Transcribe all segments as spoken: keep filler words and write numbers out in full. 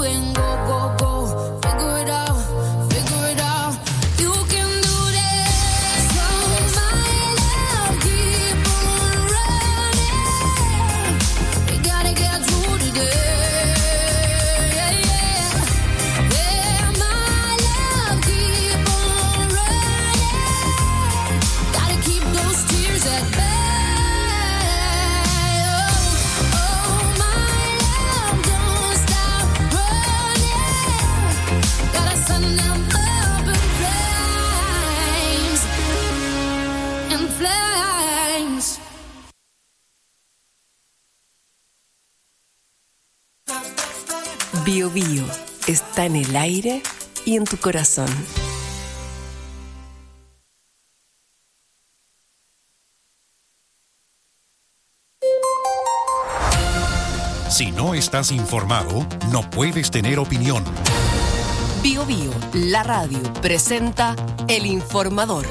and go, go, go. Figure it out, figure it out. You can do this. Oh, my love, keep on running. We gotta get through today. Yeah, yeah. Yeah, my love, keep on running. Gotta keep those tears at bay. Bio Bio está en el aire y en tu corazón. Si no estás informado, no puedes tener opinión. Bio Bio, la radio, presenta El Informador.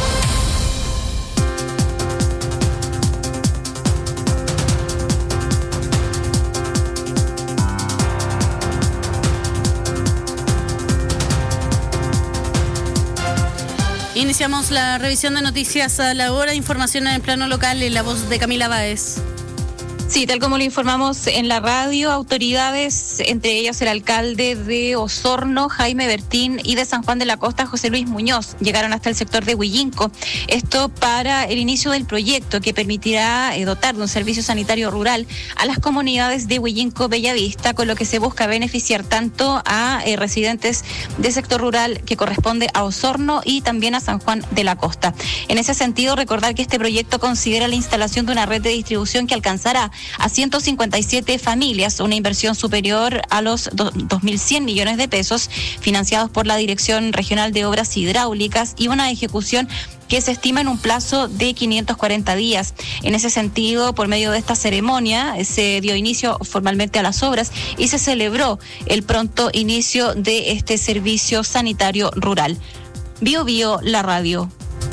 Iniciamos la revisión de noticias a la hora. Información en el plano local en la voz de Camila Báez. Sí, tal como lo informamos en la radio, autoridades, entre ellas el alcalde de Osorno, Jaime Bertín, y de San Juan de la Costa, José Luis Muñoz, llegaron hasta el sector de Huillinco. Esto para el inicio del proyecto que permitirá eh, dotar de un servicio sanitario rural a las comunidades de Huillinco, Bellavista, con lo que se busca beneficiar tanto a eh, residentes del sector rural que corresponde a Osorno y también a San Juan de la Costa. En ese sentido, recordar que este proyecto considera la instalación de una red de distribución que alcanzará a ciento cincuenta y siete familias, una inversión superior a los dos mil cien millones de pesos, financiados por la Dirección Regional de Obras Hidráulicas, y una ejecución que se estima en un plazo de quinientos cuarenta días. En ese sentido, por medio de esta ceremonia, se dio inicio formalmente a las obras y se celebró el pronto inicio de este servicio sanitario rural. Bio Bio, la radio.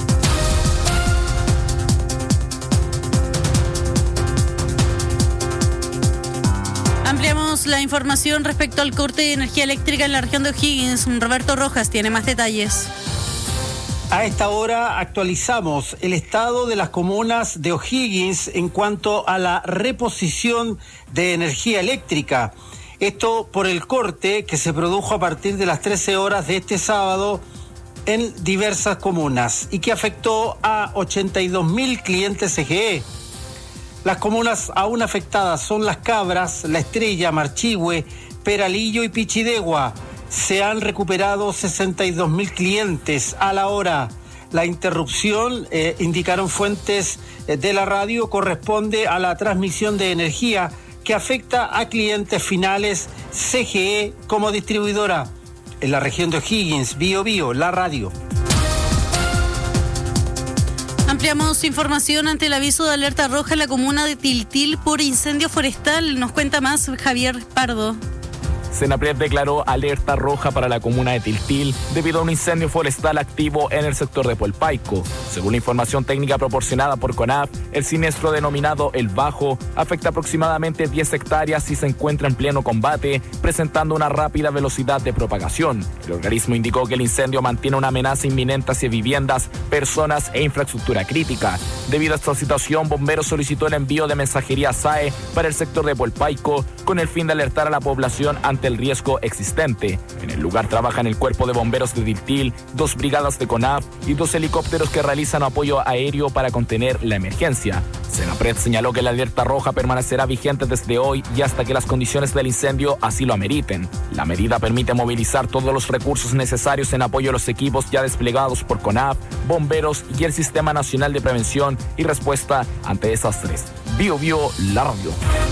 Ampliamos la información respecto al corte de energía eléctrica en la región de O'Higgins. Roberto Rojas tiene más detalles. A esta hora actualizamos el estado de las comunas de O'Higgins en cuanto a la reposición de energía eléctrica. Esto por el corte que se produjo a partir de las trece horas de este sábado en diversas comunas y que afectó a ochenta y dos mil clientes C G E. Las comunas aún afectadas son Las Cabras, La Estrella, Marchihue, Peralillo y Pichidegua. Se han recuperado sesenta y dos mil clientes a la hora. La interrupción, eh, indicaron fuentes eh, de la radio, corresponde a la transmisión de energía que afecta a clientes finales C G E como distribuidora. En la región de O'Higgins, Bio Bio, la radio. Ampliamos información ante el aviso de alerta roja en la comuna de Tiltil por incendio forestal. Nos cuenta más Javier Pardo. Senapred declaró alerta roja para la comuna de Tiltil debido a un incendio forestal activo en el sector de Puelpaico. Según la información técnica proporcionada por CONAF, el siniestro denominado El Bajo afecta aproximadamente diez hectáreas y se encuentra en pleno combate, presentando una rápida velocidad de propagación. El organismo indicó que el incendio mantiene una amenaza inminente hacia viviendas, personas e infraestructura crítica. Debido a esta situación, Bomberos solicitó el envío de mensajería S A E para el sector de Puelpaico con el fin de alertar a la población ante el riesgo existente. En el lugar trabajan el Cuerpo de Bomberos de Tiltil, dos brigadas de CONAF y dos helicópteros que realizan apoyo aéreo para contener la emergencia. Senapred señaló que la alerta roja permanecerá vigente desde hoy y hasta que las condiciones del incendio así lo ameriten. La medida permite movilizar todos los recursos necesarios en apoyo a los equipos ya desplegados por CONAF, bomberos y el Sistema Nacional de Prevención y Respuesta ante Desastres. Bio Bio, la radio.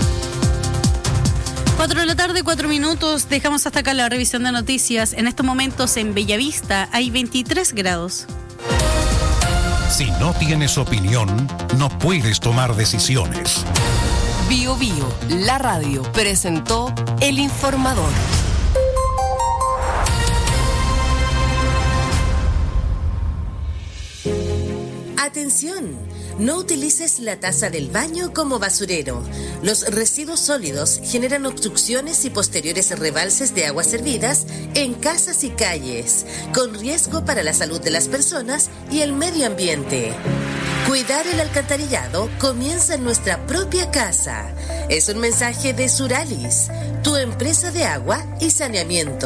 Cuatro de la tarde, cuatro minutos. Dejamos hasta acá la revisión de noticias. En estos momentos en Bellavista hay veintitrés grados. Si no tienes opinión, no puedes tomar decisiones. Bio Bio, la radio, presentó El Informador. Atención, No utilices la taza del baño como basurero. Los residuos sólidos generan obstrucciones y posteriores rebalses de aguas servidas en casas y calles, con riesgo para la salud de las personas y el medio ambiente. Cuidar el alcantarillado comienza en nuestra propia casa. Es un mensaje de Suralis, tu empresa de agua y saneamiento.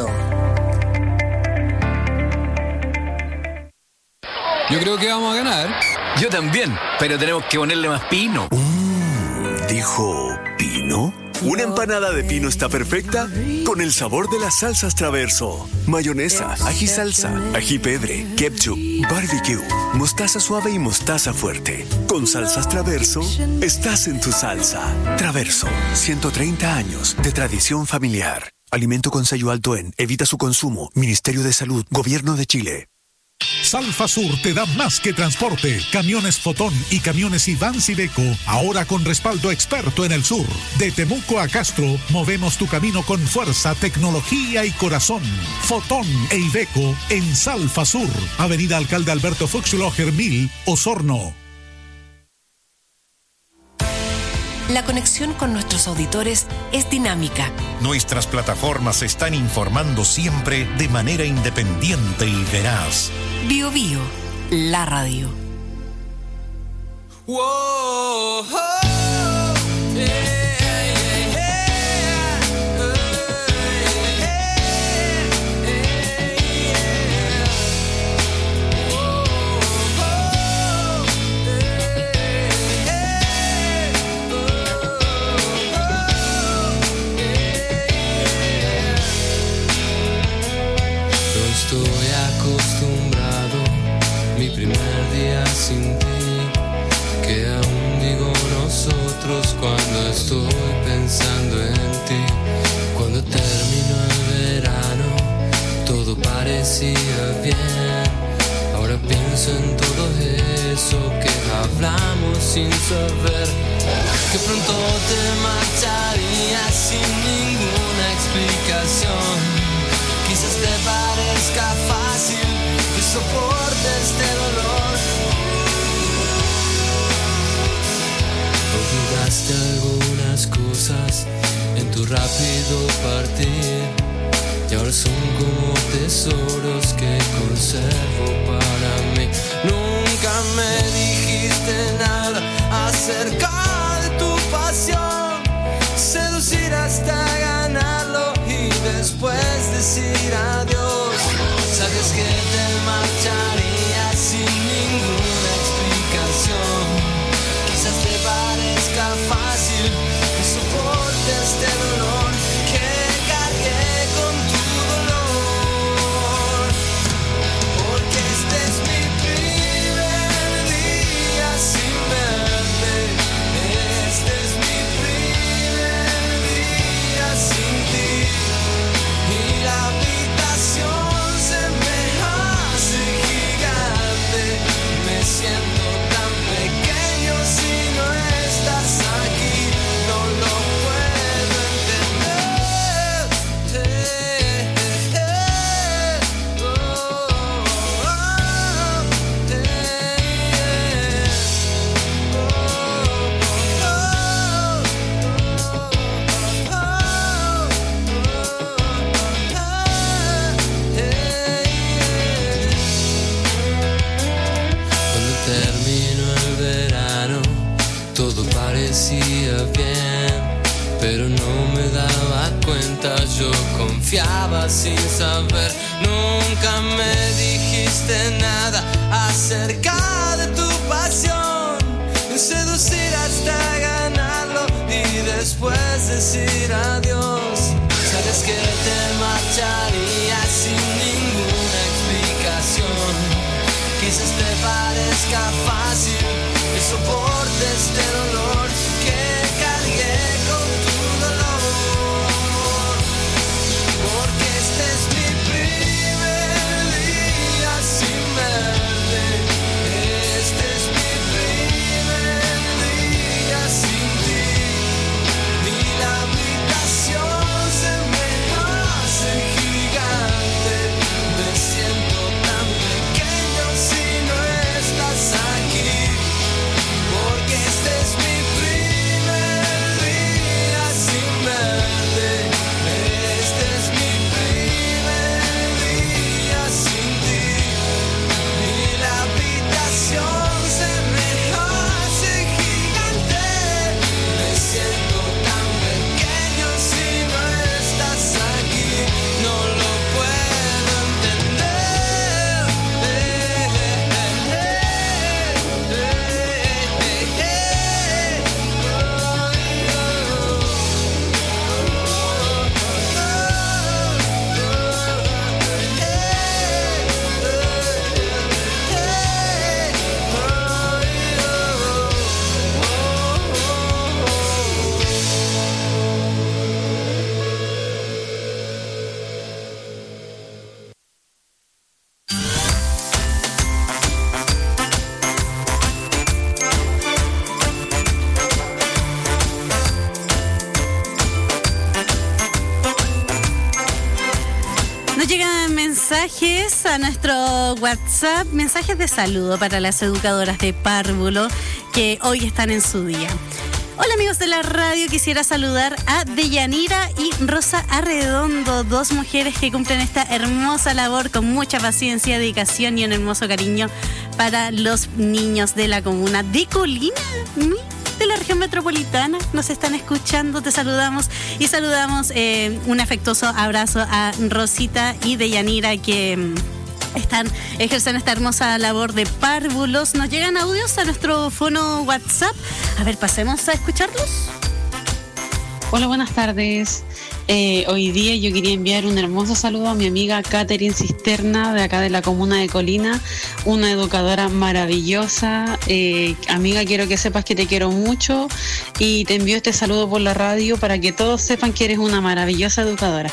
Yo creo que vamos a ganar. Yo también, pero tenemos que ponerle más pino. Mm, ¿dijo pino? Una empanada de pino está perfecta con el sabor de las salsas Traverso. Mayonesa, ají salsa, ají pedre, ketchup, barbecue, mostaza suave y mostaza fuerte. Con salsas Traverso, estás en tu salsa. Traverso, ciento treinta años de tradición familiar. Alimento con sello alto en, evita su consumo. Ministerio de Salud, Gobierno de Chile. Salfasur te da más que transporte. Camiones Fotón y camiones Ivans Iveco, ahora con respaldo experto en el sur. De Temuco a Castro, movemos tu camino con fuerza, tecnología y corazón. Fotón e Iveco en Salfasur, Avenida Alcalde Alberto Fuchsloger mil, Osorno. La conexión con nuestros auditores es dinámica. Nuestras plataformas están informando siempre de manera independiente y veraz. Bio Bio, la radio. Whoa, oh, yeah. Estoy acostumbrado, mi primer día sin ti, que aún digo nosotros cuando estoy pensando en ti. Cuando terminó el verano, todo parecía bien. Ahora pienso en todo eso que hablamos sin saber, que pronto te marcharías sin ninguna explicación. Quizás te parezca fácil que soportes este dolor. Olvidaste algunas cosas en tu rápido partir, y ahora son como tesoros que conservo para mí. Nunca me dijiste nada acerca de tu pasión, seducir hasta ganarlo y después decir adiós. Sabes que te marcharías sin ninguna explicación. Quizás te parezca fácil que soporte este dolor, que cargué con tu dolor. Porque este es mi primer día sin verte. Este es mi primer día sin ti. Y la habitación se me hace gigante. Me siento tan pequeño si no estás aquí. No lo puedo entender. Eh, eh, eh, oh, oh, eh, eh, oh, oh, Cuando terminó el verano, todo parecía bien, pero no me daba cuenta, yo confiaba sin saber. Nunca me dijiste nada acerca de tu pasión, seducir hasta ganarlo y después decir adiós. Sabes que te marcharías sin ninguna explicación. Quizás te parezca fácil que soporte este dolor, que cargué con tu dolor. Porque este es mi primer día sin verte. Este es mi primer día sin ti. Y la habitación se me hace gigante. Me siento tan pequeño si no estás aquí. Nos llegan mensajes a nuestro WhatsApp, mensajes de saludo para las educadoras de párvulo que hoy están en su día. Hola amigos de la radio, quisiera saludar a Deyanira y Rosa Arredondo, dos mujeres que cumplen esta hermosa labor con mucha paciencia, dedicación y un hermoso cariño para los niños de la comuna de Colina, de la región metropolitana. Nos están escuchando, te saludamos y saludamos eh, un afectuoso abrazo a Rosita y Deyanira que están ejerciendo esta hermosa labor de párvulos. Nos llegan audios a nuestro fono WhatsApp. A ver, pasemos a escucharlos. Hola, buenas tardes. Eh, hoy día yo quería enviar un hermoso saludo a mi amiga Catherine Cisterna, de acá de la comuna de Colina, una educadora maravillosa. Eh, amiga, quiero que sepas que te quiero mucho y te envío este saludo por la radio para que todos sepan que eres una maravillosa educadora.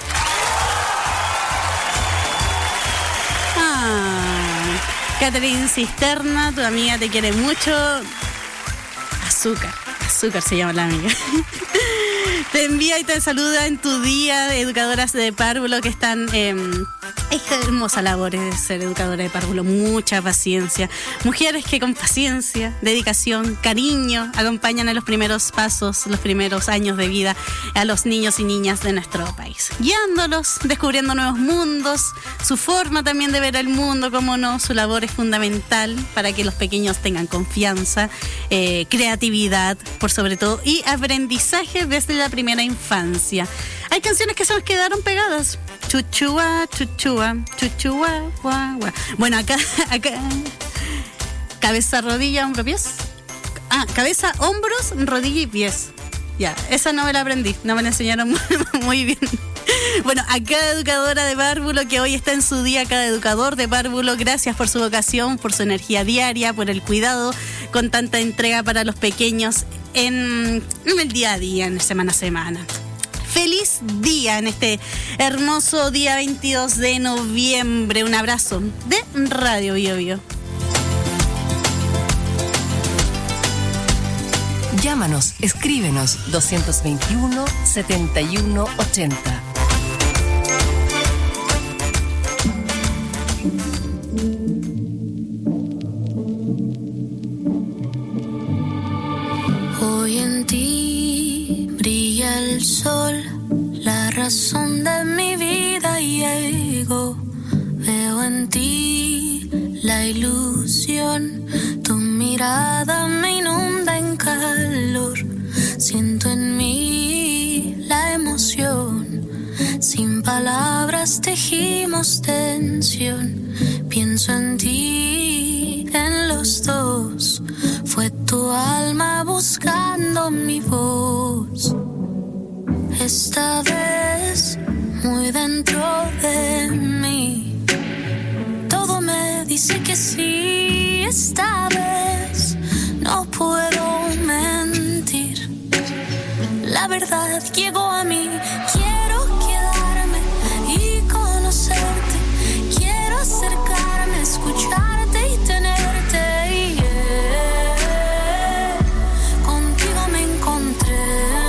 Catherine Cisterna, tu amiga te quiere mucho. Azúcar, azúcar se llama la amiga. Te envía y te saluda en tu día de educadoras de párvulo que están eh, esta hermosa labor de ser educadora de párvulo. Mucha paciencia. Mujeres que con paciencia, dedicación, cariño acompañan a los primeros pasos, los primeros años de vida a los niños y niñas de nuestro país, guiándolos, descubriendo nuevos mundos, su forma también de ver el mundo, cómo no, su labor es fundamental para que los pequeños tengan confianza, eh, creatividad, por sobre todo, y aprendizaje desde la primera infancia. Hay canciones que se nos quedaron pegadas. Chuchua, chuchua, chuchua, guau, guau. Bueno, acá, acá. Cabeza, rodilla, hombro, pies. Ah, cabeza, hombros, rodilla y pies. Ya, esa no me la aprendí, no me la enseñaron muy, muy bien. Bueno, a cada educadora de párvulo que hoy está en su día, cada educador de párvulo, gracias por su vocación, por su energía diaria, por el cuidado con tanta entrega para los pequeños en, en el día a día, en semana a semana. Feliz día en este hermoso día veintidós de noviembre. Un abrazo de Radio Bio Bio. Llámanos, escríbenos dos veintiuno, setenta y uno, ochenta. Hoy en ti brilla el sol, la razón de mi vida llegó. Veo en ti la ilusión, tu mirada me inunda en calor. Siento en mí la emoción, sin palabras tejimos tensión. Pienso en ti, en los dos, fue tu alma buscando mi voz. Esta vez, muy dentro de mí, todo me dice que sí. Esta vez, no puedo mentir, la verdad llegó a mí. Quiero quedarme y conocerte, quiero acercarme, escucharte y tenerte. Yeah. Contigo me encontré.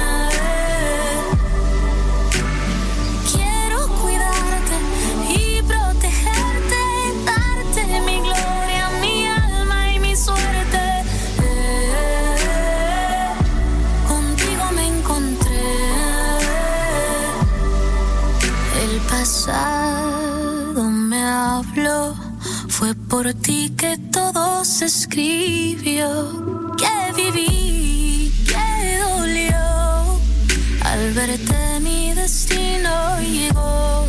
Quiero cuidarte y protegerte, darte mi gloria, mi alma y mi suerte. Eh, contigo me encontré. El pasado me habló, fue por ti que todo se escribió. Que viví, que dolió, al verte mi destino llegó.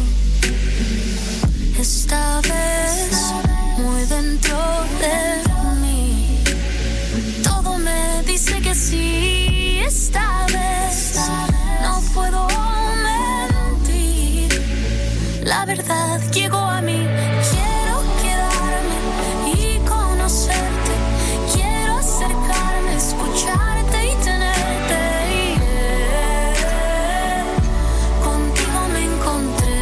Esta vez, muy dentro de mí, todo me dice que sí. Esta vez, no puedo mentir, la verdad llegó a mí. Quiero quedarme y conocerte, quiero acercarme, escucharte y tenerte. Yeah. Contigo me encontré.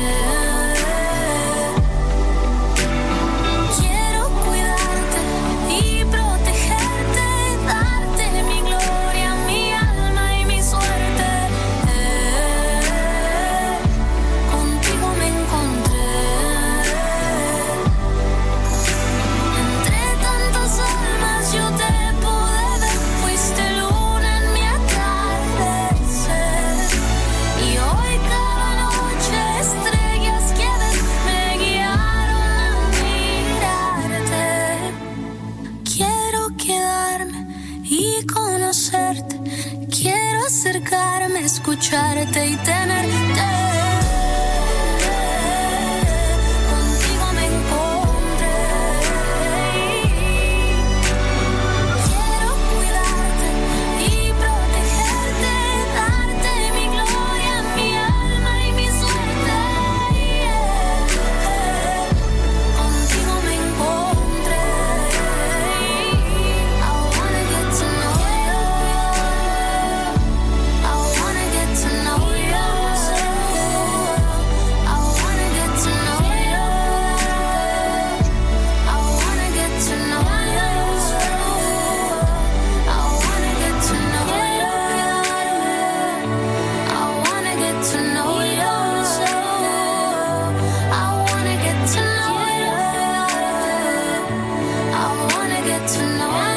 Quiero cuidarte y protegerte, darte mi gloria, mi alma y mi suerte. Eh, contigo me encontré. verte y tenerte. Contigo me encontré. Quiero cuidarte y protegerte, darte mi gloria, mi alma y mi suerte. Contigo me encontré. I wanna get to know you. I wanna get to know you. I wanna get to know you. I wanna get to know you. I wanna get to know you. I wanna get to know you. I wanna get to know you. I wanna get to know you.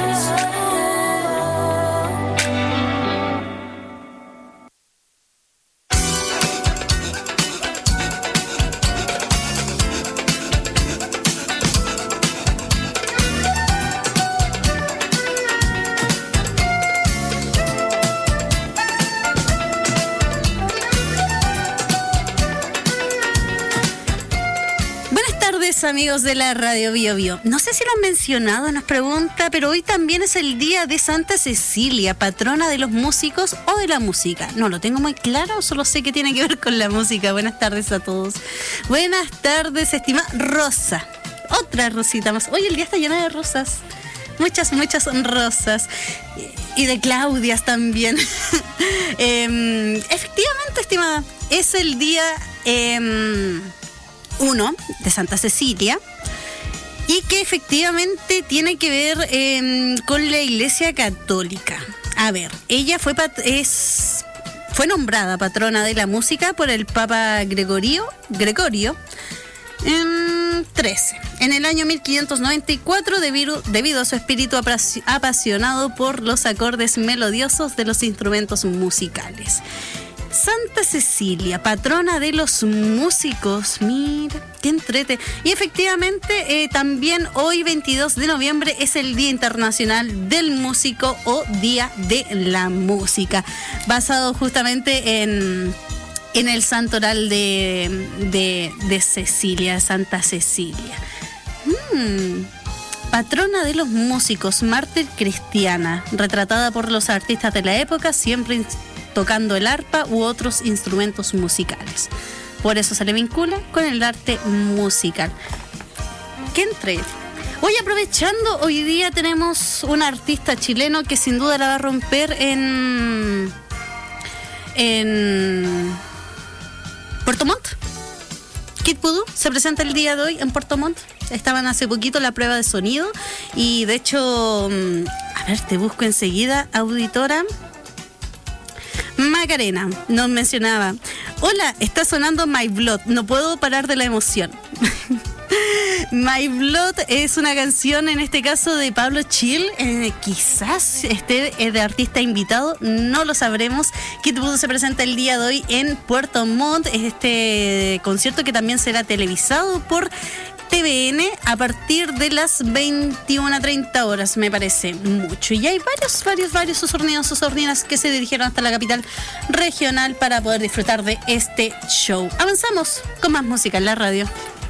Buenas tardes, amigos de la Radio Bio Bio. No sé si lo han mencionado, nos pregunta, pero hoy también es el día de Santa Cecilia, patrona de los músicos o de la música. No lo tengo muy claro, solo sé que tiene que ver con la música. Buenas tardes a todos. Buenas tardes, estimada Rosa. Otra rosita más. Hoy el día está lleno de rosas. Muchas, muchas rosas. Y de Claudias también. Em, efectivamente, estimada, es el día... em, uno de Santa Cecilia, y que efectivamente tiene que ver eh, con la Iglesia Católica. A ver, ella fue pat- es fue nombrada patrona de la música por el Papa Gregorio Gregorio en trece, en el año mil quinientos noventa y cuatro, debido, debido a su espíritu apasi- apasionado por los acordes melodiosos de los instrumentos musicales. Santa Cecilia, patrona de los músicos. Mira, qué entrete. Y efectivamente, eh, también hoy, veintidós de noviembre, es el Día Internacional del Músico o Día de la Música, basado justamente en, en el santoral de, de, de Cecilia, Santa Cecilia. Mm. Patrona de los músicos, mártir cristiana, retratada por los artistas de la época, siempre tocando el arpa u otros instrumentos musicales. Por eso se le vincula con el arte musical. ¿Qué entre? Hoy, aprovechando, hoy día tenemos un artista chileno que sin duda la va a romper en en Puerto Montt. Kid Voodoo se presenta el día de hoy en Puerto Montt. Estaban hace poquito la prueba de sonido y de hecho, a ver, te busco enseguida, auditora. Macarena nos mencionaba: hola, está sonando My Blood, no puedo parar de la emoción. My Blood es una canción, en este caso, de Pablo Chill. Eh, quizás esté de artista invitado, no lo sabremos. Kid Voodoo se presenta el día de hoy en Puerto Montt. Este concierto que también será televisado por T V N a partir de las veintiuna treinta horas, me parece mucho. Y hay varios, varios, varios osorninos, osorninas que se dirigieron hasta la capital regional para poder disfrutar de este show. Avanzamos con más música en la radio.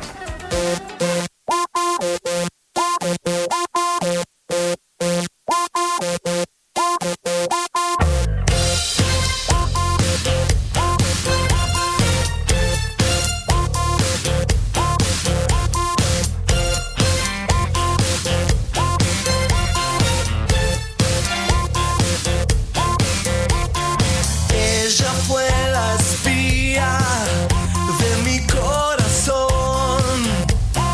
Ella fue la espía de mi corazón.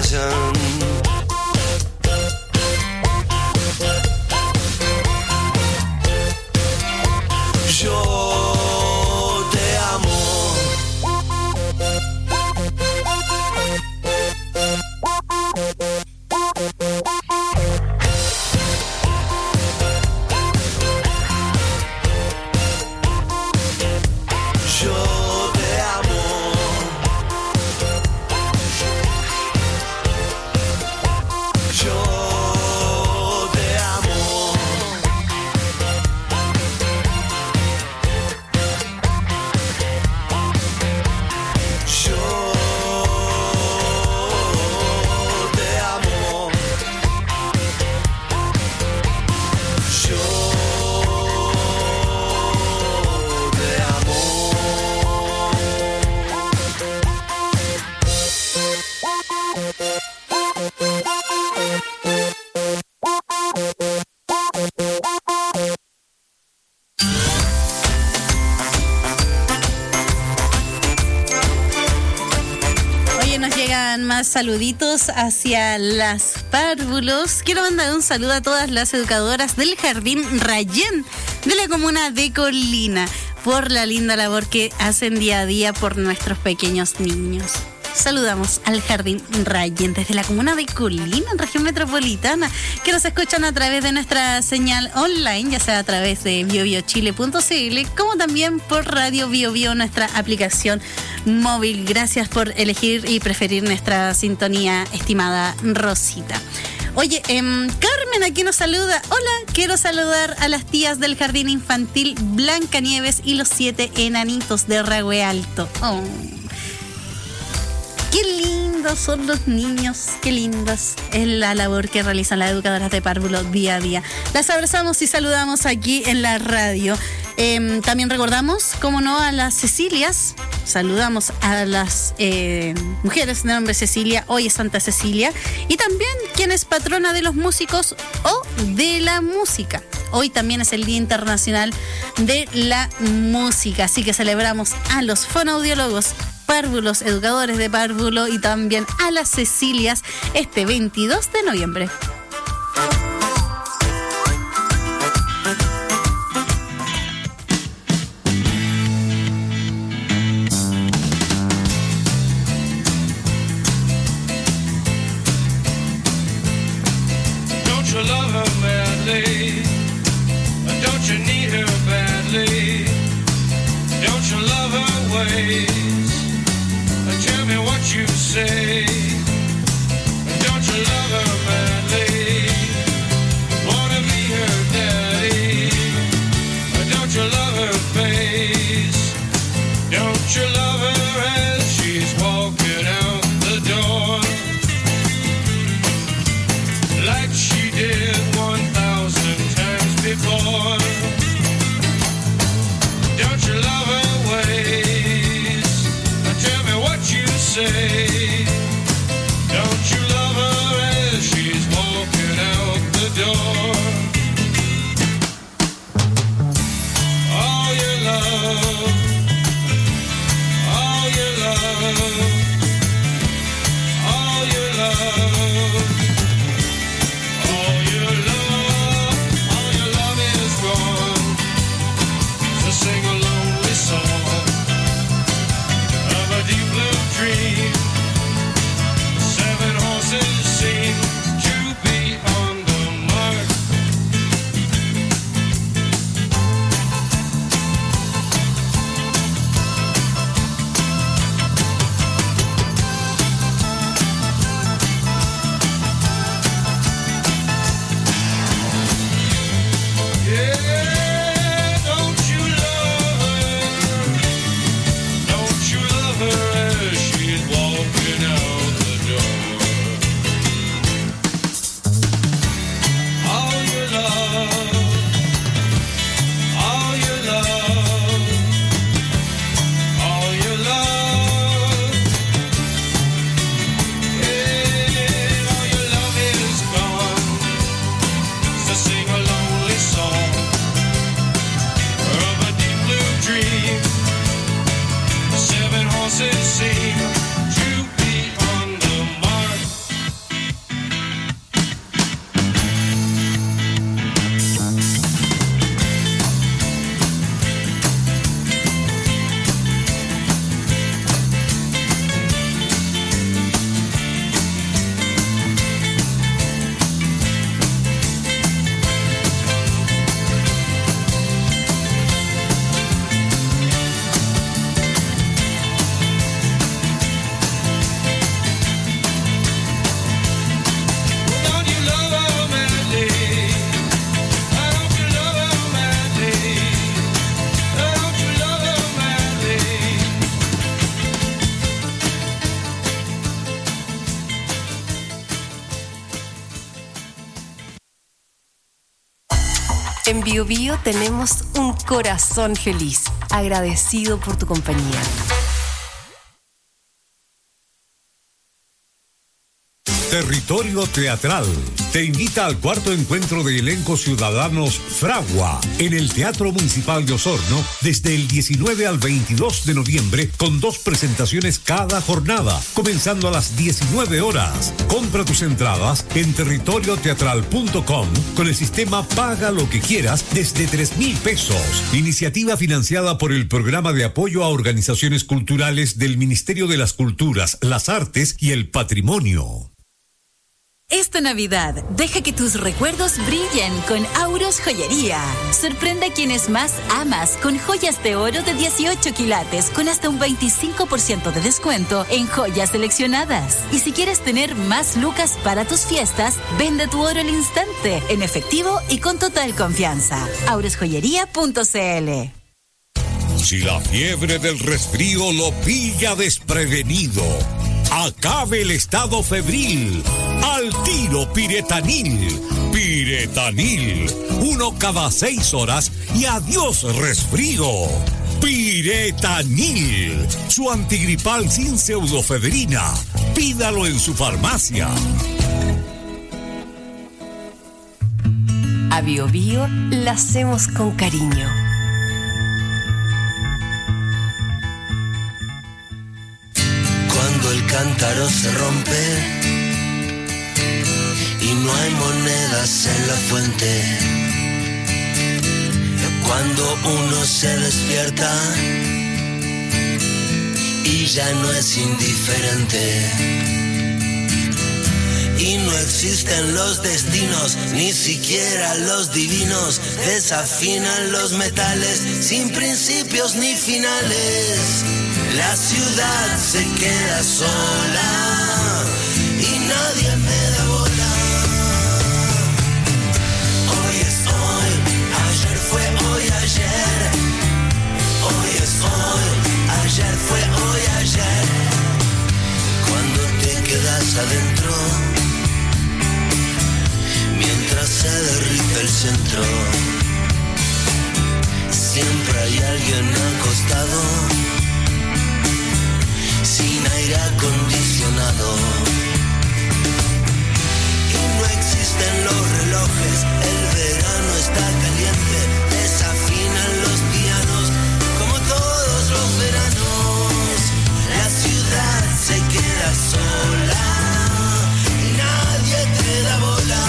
attention. Yo te amo. Yo te amo. Yo te amo. Yo te amo. Yo te Oye, nos llegan más saluditos hacia las párvulos. Quiero mandar un saludo a todas las educadoras del Jardín Rayén de la comuna de Colina por la linda labor que hacen día a día por nuestros pequeños niños. Saludamos al Jardín Rayén desde la comuna de Colina, en región metropolitana, que nos escuchan a través de nuestra señal online, ya sea a través de bio bio chile punto c l, como también por Radio Bio Bio, nuestra aplicación móvil. Gracias por elegir y preferir nuestra sintonía, estimada Rosita. Oye, eh, Carmen aquí nos saluda. Hola, quiero saludar a las tías del Jardín Infantil Blancanieves y los siete enanitos de Ragüe Alto. Oh. Qué lindos son los niños, qué lindas es la labor que realizan las educadoras de párvulo día a día. Las abrazamos y saludamos aquí en la radio. Eh, también recordamos, como no, a las Cecilias. Saludamos a las eh, mujeres de nombre Cecilia. Hoy es Santa Cecilia. Y también quien es patrona de los músicos o de la música. Hoy también es el Día Internacional de la Música. Así que celebramos a los fonoaudiólogos, párvulos, educadores de párvulo y también a las Cecilias este veintidós de noviembre. Don't you love her madly? Don't you need her badly? Don't you love her ways? Tell me what you say. Don't you love her madly? Wanna be her daddy? Don't you love her face? Don't you love her as she's walking out the door? Like she did one thousand times before. Don't you love her ways? Tell me what you say. Don't you love her as she's walking out the door? All your love, all your love, all your love, all your love, all your love is gone. So sing a lonely song of a deep blue dream. Seven horses seem to be on the mark. En Bio Bio tenemos un corazón feliz, agradecido por tu compañía. Territorio Teatral te invita al cuarto encuentro de elencos ciudadanos Fragua en el Teatro Municipal de Osorno desde el diecinueve al veintidós de noviembre con dos presentaciones cada jornada, comenzando a las diecinueve horas. Compra tus entradas en territorio teatral punto com con el sistema Paga lo que quieras desde tres mil pesos. Iniciativa financiada por el Programa de Apoyo a Organizaciones Culturales del Ministerio de las Culturas, las Artes y el Patrimonio. Esta Navidad, deja que tus recuerdos brillen con Auros Joyería. Sorprende a quienes más amas con joyas de oro de dieciocho quilates con hasta un veinticinco por ciento de descuento en joyas seleccionadas. Y si quieres tener más lucas para tus fiestas, vende tu oro al instante, en efectivo y con total confianza. auros joyería punto c l. Si la fiebre del resfrío lo pilla desprevenido, acabe el estado febril. Al tiro Piretanil. Piretanil. Uno cada seis horas y adiós resfrío. Piretanil. Su antigripal sin pseudofebrina. Pídalo en su farmacia. A Bio Bio la hacemos con cariño. Cuando el cántaro se rompe y no hay monedas en la fuente, cuando uno se despierta y ya no es indiferente, y no existen los destinos, ni siquiera los divinos, desafinan los metales sin principios ni finales. La ciudad se queda sola y nadie me da bola. Hoy es hoy, ayer fue hoy ayer. Hoy es hoy, ayer fue hoy ayer. Cuando te quedas adentro, mientras se derrite el centro, siempre hay alguien acostado sin aire acondicionado. Y no existen los relojes, el verano está caliente, desafinan los pianos como todos los veranos. La ciudad se queda sola y nadie te da bola.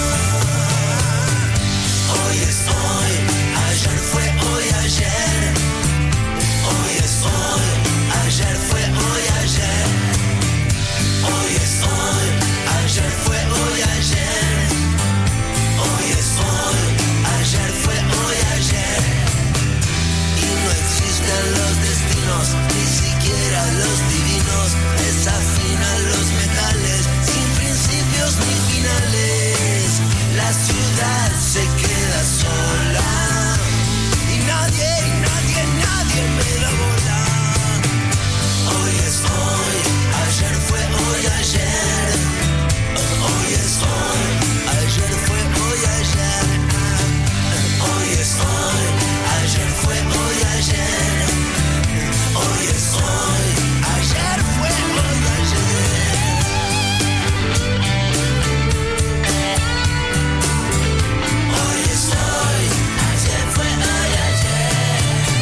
Hoy es hoy, ayer fue hoy ayer. Hoy es hoy, ayer fue hoy ayer. Hoy es hoy, ayer fue hoy ayer. Hoy es hoy, ayer fue hoy ayer. Y no existen los destinos, ni siquiera los divinos, desafinan los metales sin principios ni finales. La ciudad se queda sola y nadie, nadie, nadie me da bola. Hoy es hoy, ayer fue hoy ayer. Hoy es hoy, ayer fue hoy ayer. Hoy es hoy, ayer fue hoy ayer. Hoy es hoy, ayer fue hoy ayer. Hoy es hoy, ayer fue hoy ayer.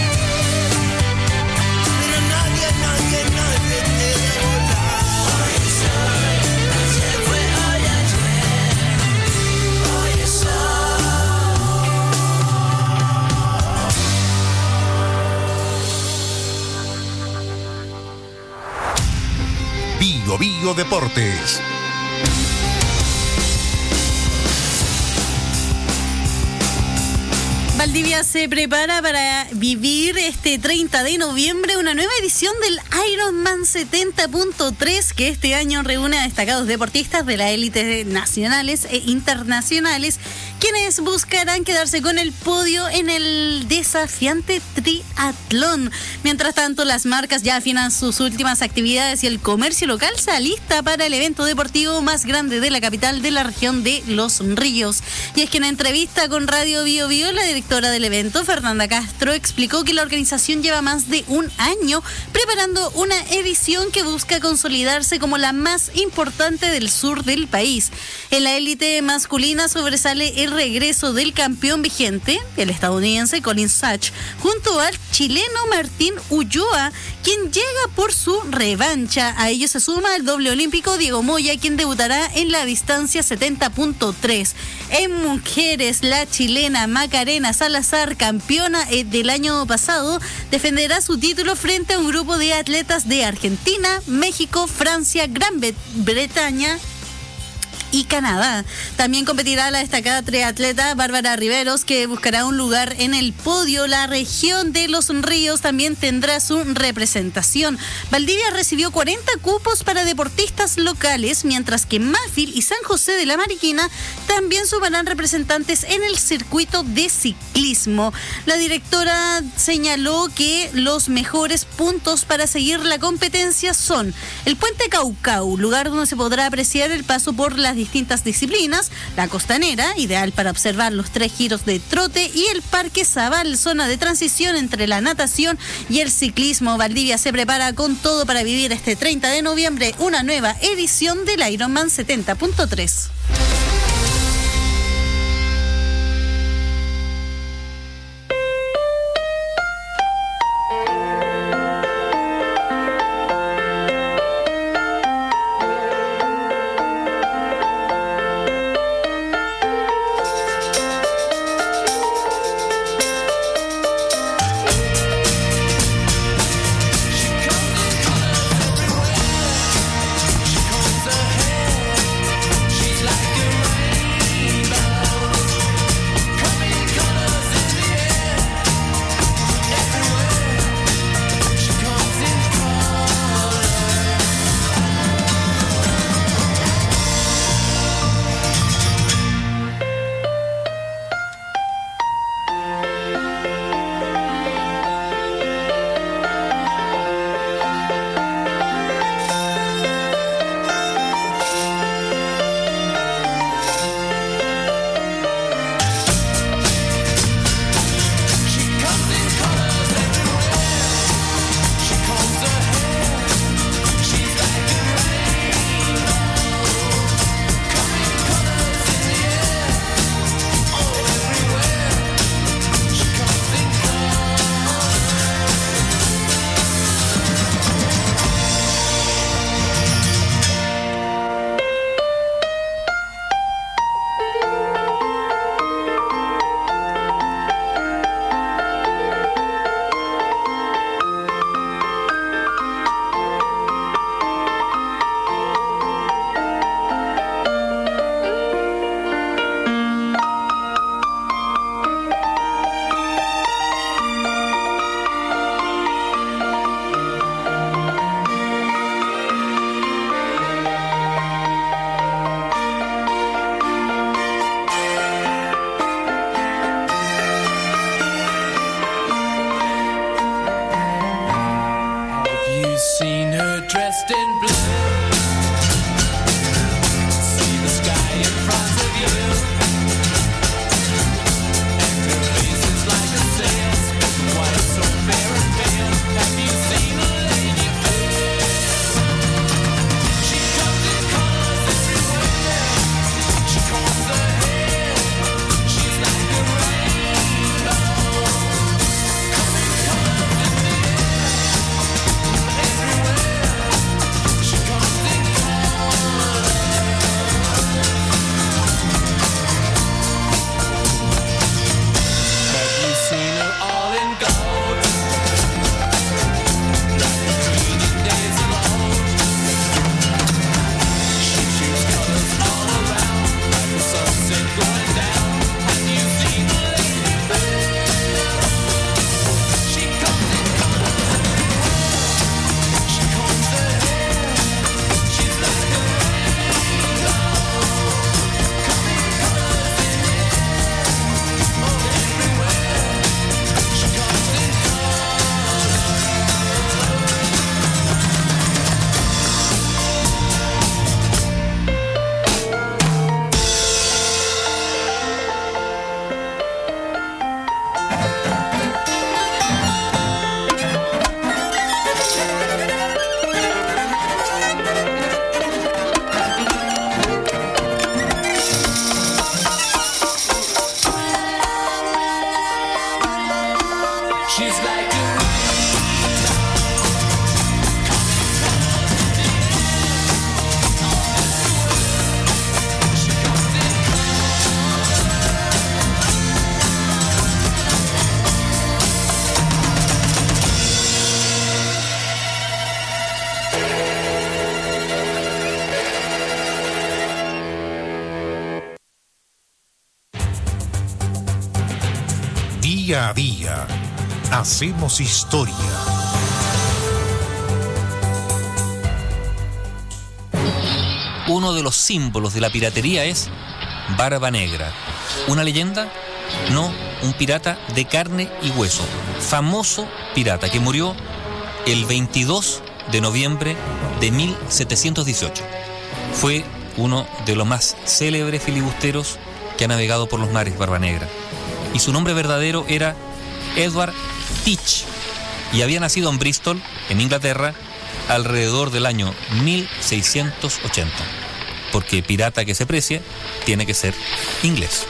Pero nadie, nadie, nadie te da bola. Hoy es hoy, ayer fue hoy ayer. Hoy es Bio Bio Deportes. Valdivia se prepara para vivir este treinta de noviembre una nueva edición del Ironman setenta punto tres, que este año reúne a destacados deportistas de la élite nacionales e internacionales, quienes buscarán quedarse con el podio en el desafiante triatlón. Mientras tanto, las marcas ya afinan sus últimas actividades y el comercio local se alista para el evento deportivo más grande de la capital de la región de Los Ríos. Y es que en entrevista con Radio Bio Bio, la directora del evento, Fernanda Castro, explicó que la organización lleva más de un año preparando una edición que busca consolidarse como la más importante del sur del país. En la élite masculina sobresale el regreso del campeón vigente, el estadounidense Colin Sachs, junto al chileno Martín Ulloa, quien llega por su revancha. A ello se suma el doble olímpico Diego Moya, quien debutará en la distancia setenta punto tres. En mujeres, la chilena Macarena Salazar, campeona del año pasado, defenderá su título frente a un grupo de atletas de Argentina, México, Francia, Gran Bretaña y Canadá. También competirá la destacada triatleta Bárbara Riveros, que buscará un lugar en el podio. La región de Los Ríos también tendrá su representación. Valdivia recibió cuarenta cupos para deportistas locales, mientras que Mafil y San José de la Mariquina también sumarán representantes en el circuito de ciclismo. La directora señaló que los mejores puntos para seguir la competencia son el Puente Caucau, lugar donde se podrá apreciar el paso por las distintas disciplinas, la Costanera, ideal para observar los tres giros de trote, y el Parque Zabal, zona de transición entre la natación y el ciclismo. Valdivia se prepara con todo para vivir este treinta de noviembre una nueva edición del Ironman setenta punto tres. She's like Día a día hacemos historia. Uno de los símbolos de la piratería es Barba Negra. ¿Una leyenda? No, un pirata de carne y hueso. Famoso pirata que murió el veintidós de noviembre de mil setecientos dieciocho. Fue uno de los más célebres filibusteros que ha navegado por los mares, Barba Negra. Y su nombre verdadero era Edward Teach, y había nacido en Bristol, en Inglaterra, alrededor del año mil seiscientos ochenta, porque pirata que se precie tiene que ser inglés.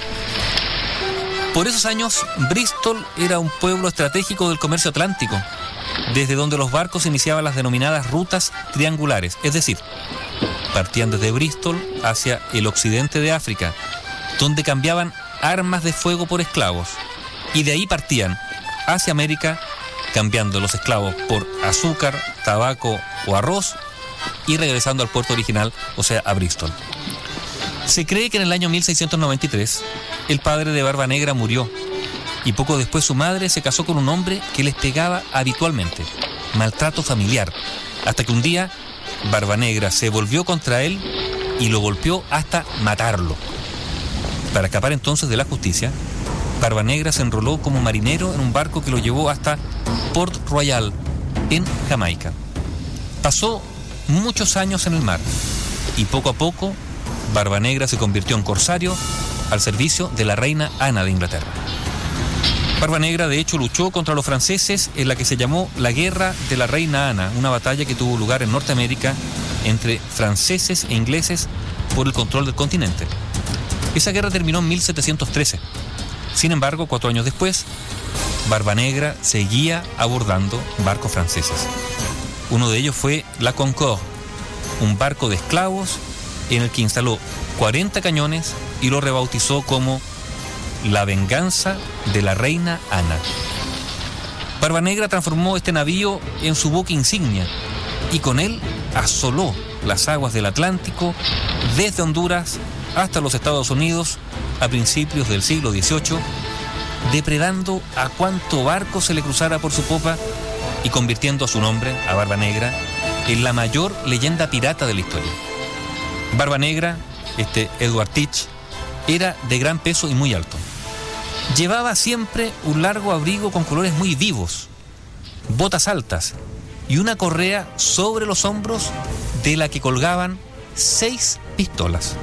Por esos años, Bristol era un pueblo estratégico del comercio atlántico, desde donde los barcos iniciaban las denominadas rutas triangulares, es decir, partían desde Bristol hacia el occidente de África, donde cambiaban armas de fuego por esclavos, y de ahí partían hacia América, cambiando los esclavos por azúcar, tabaco o arroz, y regresando al puerto original, o sea, a Bristol. Se cree que en el año mil seiscientos noventa y tres, el padre de Barba Negra murió, y poco después su madre se casó con un hombre que les pegaba habitualmente, maltrato familiar, hasta que un día Barba Negra se volvió contra él y lo golpeó hasta matarlo. Para escapar entonces de la justicia, Barba Negra se enroló como marinero en un barco que lo llevó hasta Port Royal, en Jamaica. Pasó muchos años en el mar y poco a poco Barba Negra se convirtió en corsario al servicio de la reina Ana de Inglaterra. Barba Negra de hecho luchó contra los franceses en la que se llamó la Guerra de la Reina Ana, una batalla que tuvo lugar en Norteamérica entre franceses e ingleses por el control del continente. Esa guerra terminó en mil setecientos trece. Sin embargo, cuatro años después, Barba Negra seguía abordando barcos franceses. Uno de ellos fue la Concorde, un barco de esclavos en el que instaló cuarenta cañones y lo rebautizó como La Venganza de la Reina Ana. Barba Negra transformó este navío en su buque insignia y con él asoló las aguas del Atlántico desde Honduras hasta los Estados Unidos a principios del siglo dieciocho, depredando a cuanto barco se le cruzara por su popa y convirtiendo a su nombre, a Barba Negra, en la mayor leyenda pirata de la historia. Barba Negra, este Edward Teach, era de gran peso y muy alto. Llevaba siempre un largo abrigo con colores muy vivos, botas altas y una correa sobre los hombros de la que colgaban seis pistolas.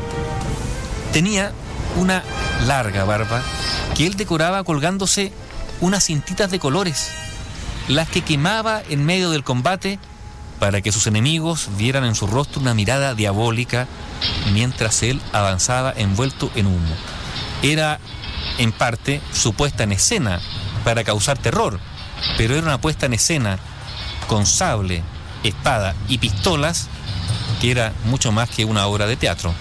Tenía una larga barba que él decoraba colgándose unas cintitas de colores, las que quemaba en medio del combate para que sus enemigos vieran en su rostro una mirada diabólica mientras él avanzaba envuelto en humo. Era, en parte, su puesta en escena para causar terror, pero era una puesta en escena con sable, espada y pistolas que era mucho más que una obra de teatro.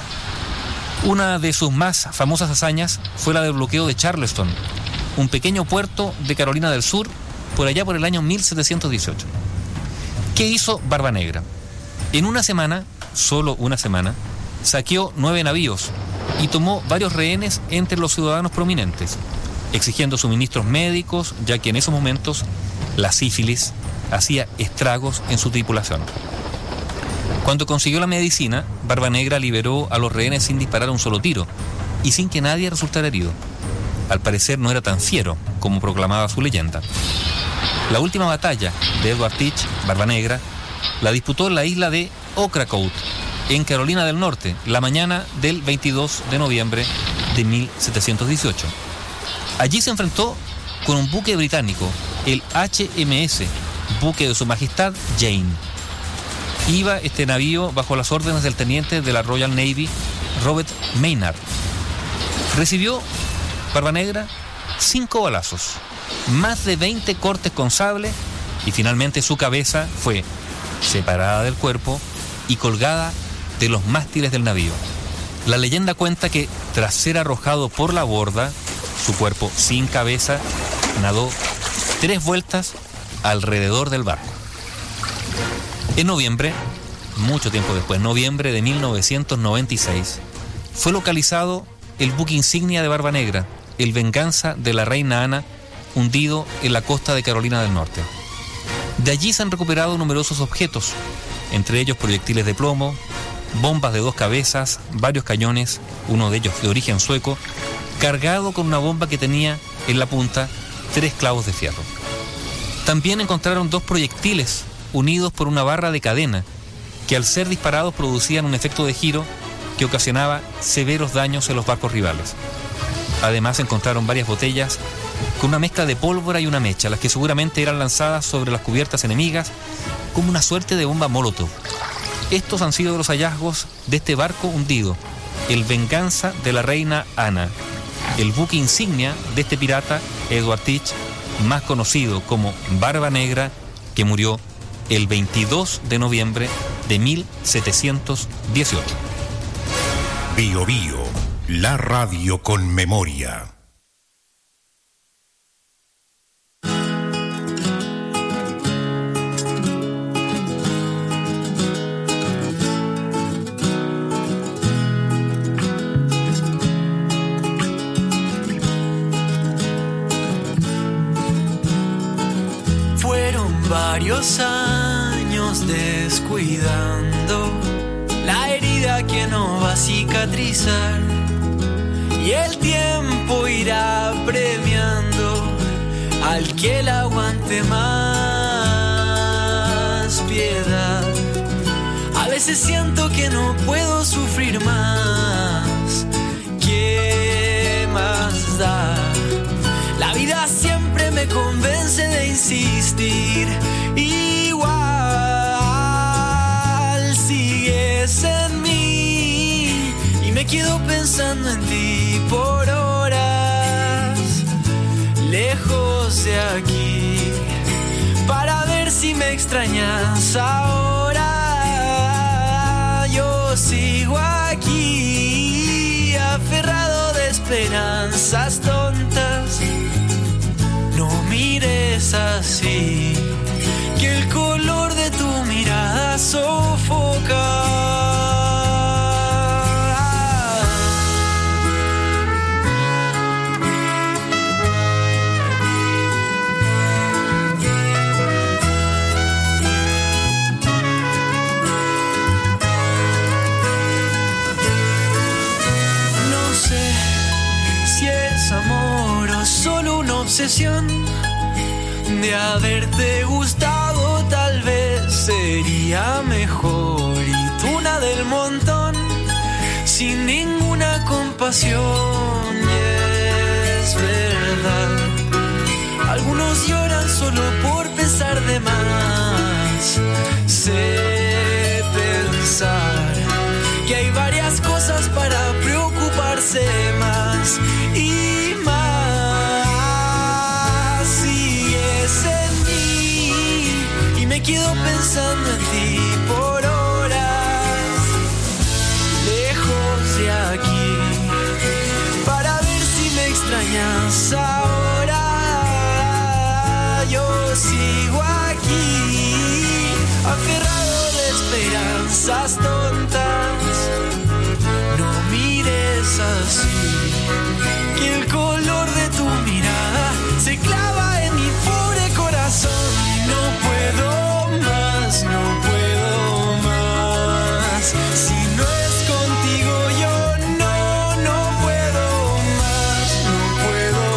Una de sus más famosas hazañas fue la del bloqueo de Charleston, un pequeño puerto de Carolina del Sur, por allá por el año mil setecientos dieciocho. ¿Qué hizo Barba Negra? En una semana, solo una semana, saqueó nueve navíos y tomó varios rehenes entre los ciudadanos prominentes, exigiendo suministros médicos, ya que en esos momentos la sífilis hacía estragos en su tripulación. Cuando consiguió la medicina, Barba Negra liberó a los rehenes sin disparar un solo tiro y sin que nadie resultara herido. Al parecer no era tan fiero como proclamaba su leyenda. La última batalla de Edward Teach, Barba Negra, la disputó en la isla de Ocracoke, en Carolina del Norte, la mañana del veintidós de noviembre de mil setecientos dieciocho. Allí se enfrentó con un buque británico, el H M S, buque de Su Majestad Jane. Iba este navío bajo las órdenes del teniente de la Royal Navy, Robert Maynard. Recibió Barba Negra cinco balazos, más de veinte cortes con sable y finalmente su cabeza fue separada del cuerpo y colgada de los mástiles del navío. La leyenda cuenta que tras ser arrojado por la borda, su cuerpo sin cabeza nadó tres vueltas alrededor del barco. En noviembre, mucho tiempo después, noviembre de mil novecientos noventa y seis, fue localizado el buque insignia de Barba Negra, el Venganza de la Reina Ana, hundido en la costa de Carolina del Norte. De allí se han recuperado numerosos objetos, entre ellos proyectiles de plomo, bombas de dos cabezas, varios cañones, uno de ellos de origen sueco, cargado con una bomba que tenía en la punta tres clavos de fierro. También encontraron dos proyectiles unidos por una barra de cadena que al ser disparados producían un efecto de giro que ocasionaba severos daños en los barcos rivales. Además encontraron varias botellas con una mezcla de pólvora y una mecha, las que seguramente eran lanzadas sobre las cubiertas enemigas como una suerte de bomba Molotov. Estos han sido los hallazgos de este barco hundido, el Venganza de la Reina Ana, el buque insignia de este pirata Edward Teach, más conocido como Barba Negra, que murió el veintidós de noviembre de mil setecientos dieciocho. Bio Bio, la radio con memoria. Fueron varios años descuidando la herida que no va a cicatrizar, y el tiempo irá premiando al que la aguante más piedad. A veces siento que no puedo sufrir más. ¿Qué más da? La vida siempre me convence de insistir. Igual sigues en mí y me quedo pensando en ti por horas, lejos de aquí, para ver si me extrañas ahora. Yo sigo aquí, aferrado de esperanzas tontas. No mires así, que el color de tu mirada sofoca. No sé si es amor o solo una obsesión. De haberte gustado tal vez sería mejor, y tú una del montón, sin ninguna compasión. Y es verdad, algunos lloran solo por pensar de más. Sé pensar que hay varias cosas para preocuparse más y más. Me quedo pensando en ti por horas, lejos de aquí, para ver si me extrañas ahora. Yo sigo aquí, aferrado de esperanzas tontas. No mires así, que el color de tu mirada se clava en mi pobre corazón. No puedo más, no puedo más. Si no es contigo yo no, no puedo más, no puedo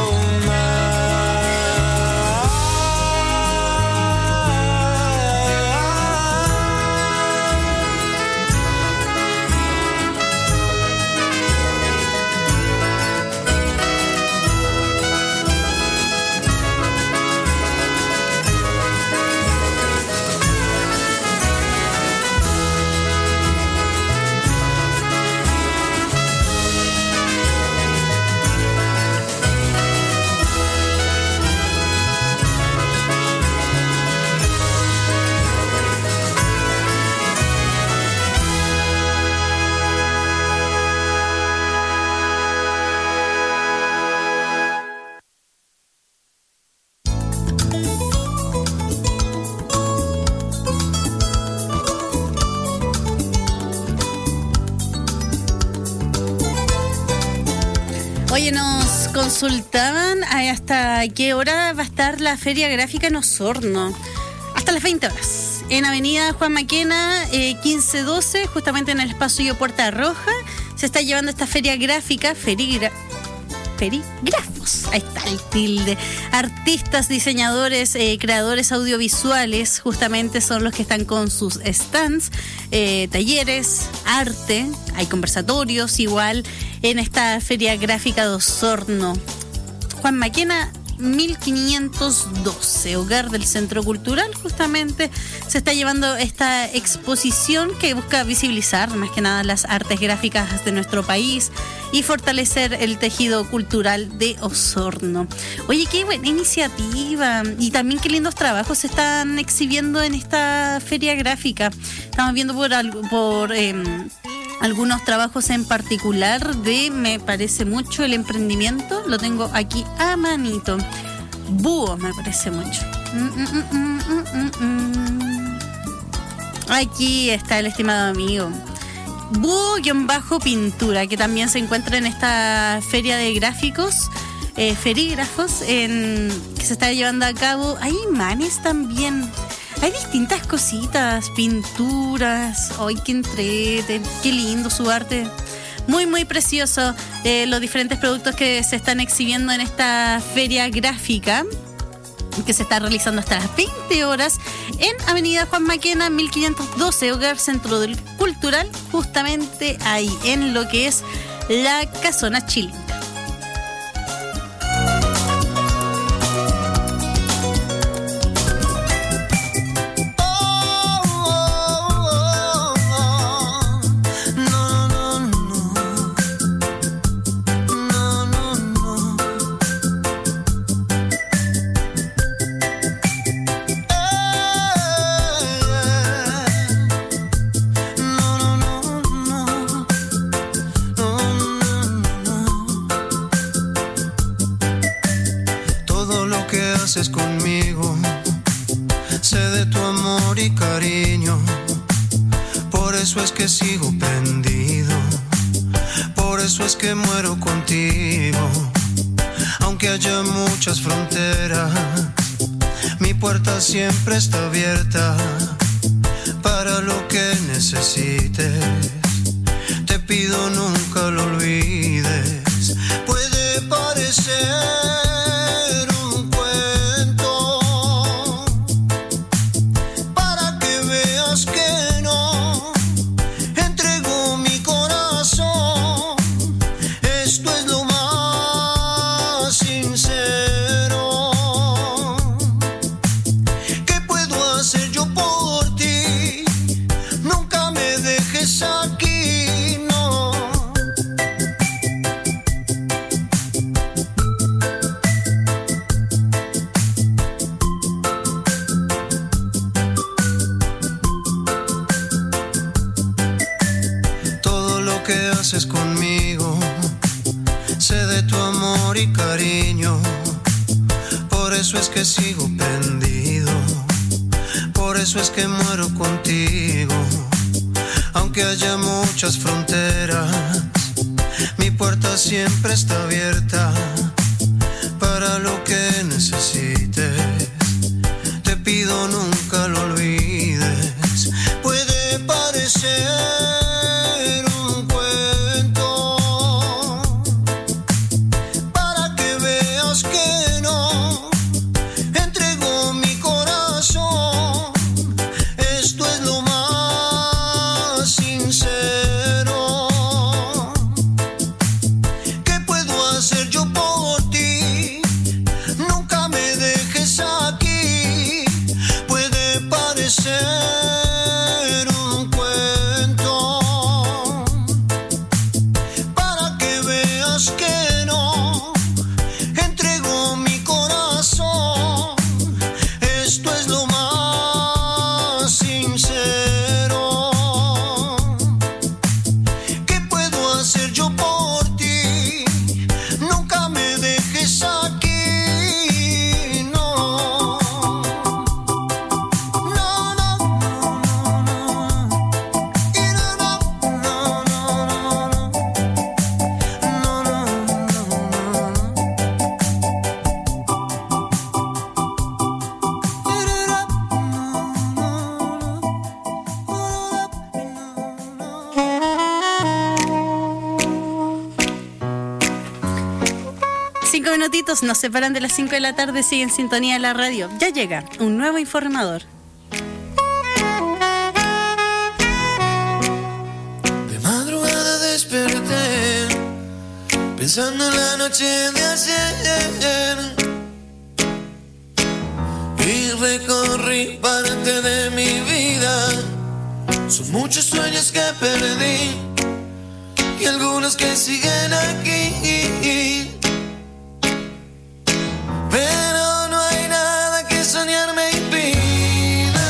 Oye, nos consultaban hasta qué hora va a estar la Feria Gráfica en Osorno. Hasta las veinte horas. En Avenida Juan Maquena, eh, quince doce, justamente en el espacio Puerta Roja, se está llevando esta feria gráfica, ferigra, ferigrafos, ahí está el tilde. Artistas, diseñadores, eh, creadores audiovisuales, justamente son los que están con sus stands, eh, talleres, arte, hay conversatorios igual en esta feria gráfica de Osorno. Juan Maquena mil quinientos doce, hogar del Centro Cultural, justamente se está llevando esta exposición que busca visibilizar más que nada las artes gráficas de nuestro país y fortalecer el tejido cultural de Osorno. Oye, qué buena iniciativa, y también qué lindos trabajos se están exhibiendo en esta feria gráfica. Estamos viendo por algo, por eh, algunos trabajos en particular de, me parece mucho, el emprendimiento, lo tengo aquí a manito. Búho, me parece mucho. Mm, mm, mm, mm, mm, mm. Aquí está el estimado amigo. Búho-pintura, que también se encuentra en esta feria de gráficos, eh, ferígrafos, en, que se está llevando a cabo. Hay imanes también. Hay distintas cositas, pinturas. ¡Ay, qué entrete! ¡Qué lindo su arte! Muy, muy precioso eh, los diferentes productos que se están exhibiendo en esta feria gráfica, que se está realizando hasta las veinte horas en Avenida Juan Maquena, mil quinientos doce, Hogar Centro del Cultural, justamente ahí, en lo que es la Casona Chilinga. Conmigo, sé de tu amor y cariño, por eso es que sigo prendido, por eso es que muero contigo, aunque haya muchas fronteras, mi puerta siempre está abierta, para lo que necesites, te pido nunca lo olvides, puede parecer conmigo, sé de tu amor y cariño, por eso es que sigo prendido, por eso es que muero contigo, aunque haya muchas fronteras, mi puerta siempre está abierta, para lo que necesites, te pido nunca lo olvides, puede parecer Me Cinco minutitos nos separan de las cinco de la tarde, sigue en sintonía de la radio. Ya llega un nuevo informador. De madrugada desperté, pensando en la noche de ayer, y recorrí parte de mi vida. Son muchos sueños que perdí y algunos que siguen aquí. Pero no hay nada que soñar me impida.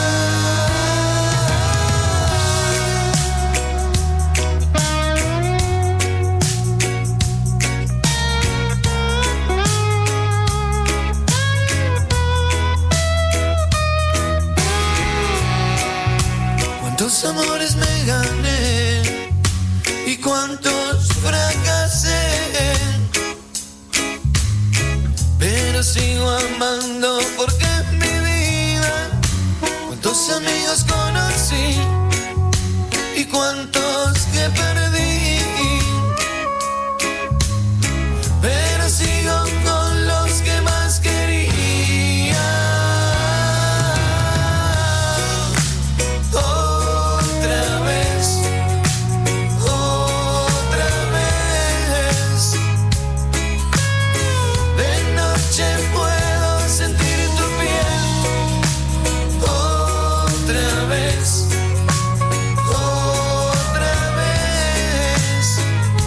Cuántos amores me gané y cuántos fracasé, pero sigo amando porque es mi vida. Cuántos amigos conocí y cuántos que perdí, pero sigo con los que más quería. Otra vez, otra vez, de noche puedo sentir tu piel. Otra vez, otra vez,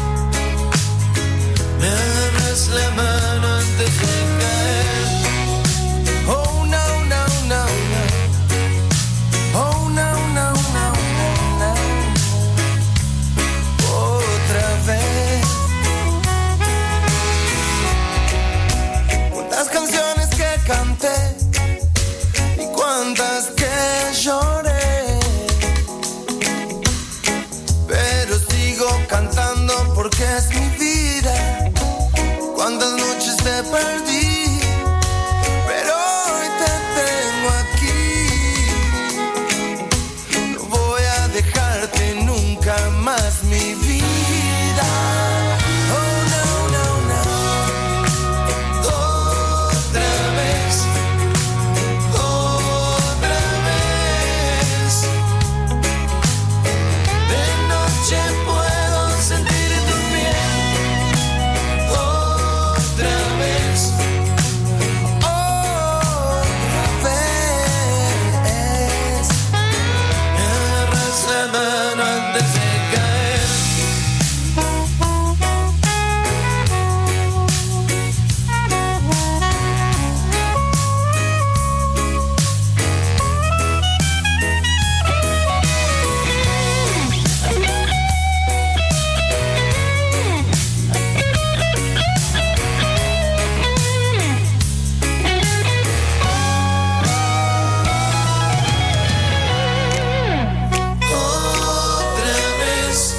me agarras la mano antes de caer. Oh no, no, no, no. Oh no, no, no, no, no. Otra vez. Cuántas canciones que canté y cuántas que lloré, pero sigo cantando porque es mi vida. Cuántas noches te perdí, pero hoy te tengo aquí. No voy a dejarte nunca más, mi vida. Oh no, no, no. Otra vez, otra vez, de noche puedo sentir tu piel. Otra vez, otra vez, me agarras la mano antes de caer. Otra vez,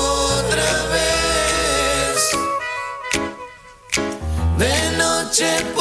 otra vez, de noche